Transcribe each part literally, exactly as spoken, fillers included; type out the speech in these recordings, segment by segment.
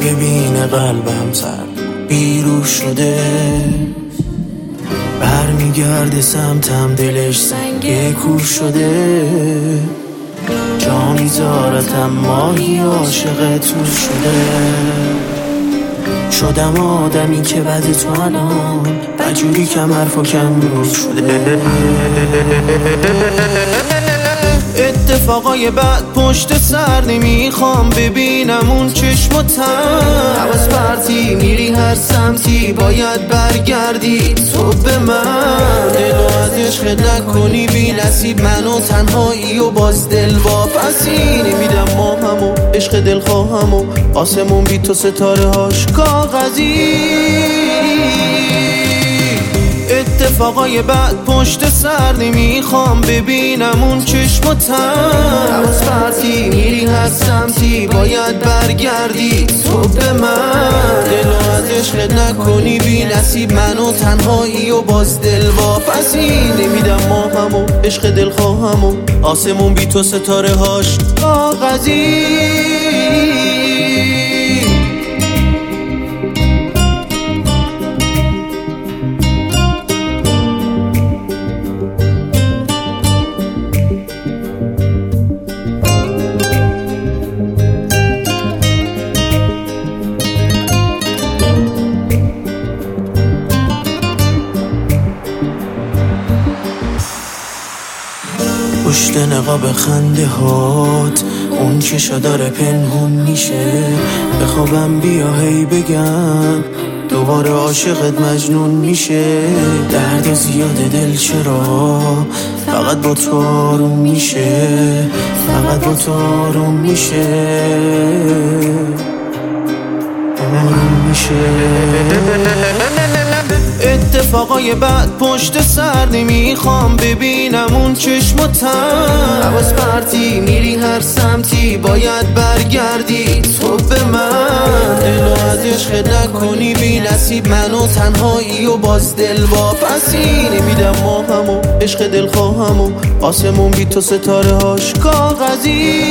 ببینه قلبم سر بیرو شده، برمیگرده سمتم دلش سنگ کور شده، جا میذارتم ماهی عاشق تو شده، شدم آدمی که بعد تو الان بجوری کم حرف و کم رو شده. اتفاقای بعد پشت سر نمیخوام ببینم اون چشم و تن، حواس پرتی میری هر سمتی باید برگردی تو به من، دلو از عشق نکنی بی نصیب منو تنهایی و باز دل واپسی نمیدم ما همو عشق دل خواهم و آسمون بی تو ستاره هاش کاغذی. اتفاقای بعد پشت سر نمیخوام ببینم اون چشم و تن، حواس پرتی میری هر سمتی باید برگردی تو به من، دلو از عشق نکنی بی نصیب منو تنهایی و باز دل واپسی نمیدم ما همو عشق دل خواهم و آسمون بی تو ستاره هاش کاغذی. پشت نقاب خنده هات اون چشا داره پنهون میشه، بخوابم بیا هی بگم دوباره عاشقت مجنون میشه، درد زیاد دل چرا فقط با تو آروم میشه، فقط با تو آروم میشه آروم میشه. اتفاقای بعد پشت سر نمیخوام ببینم اون چشم و تن، حواس پرتی میری هر سمتی باید برگردی تو به من، دلو از عشق نکنی بی نصیب منو تنهایی و باز دل واپسی نمیدم ما همو عشق دل خواهم و آسمون بی تو ستاره هاش کاغذی.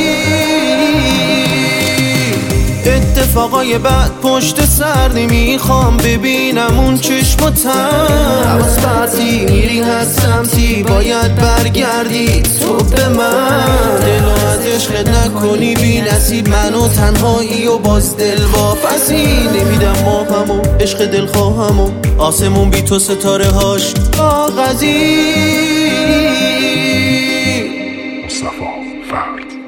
اتفاقای بعد پشت سر نمیخوام ببینم اون چشم و تن، حواس پرتی میری هر سمتی باید برگردی تو به من، دلو از عشق نکنی بی نصیب منو تنهایی و باز دل واپسی نمیدم ما همو عشق دل خواهم و آسمون بی تو ستاره هاش کاغذی. مصطفی فرد.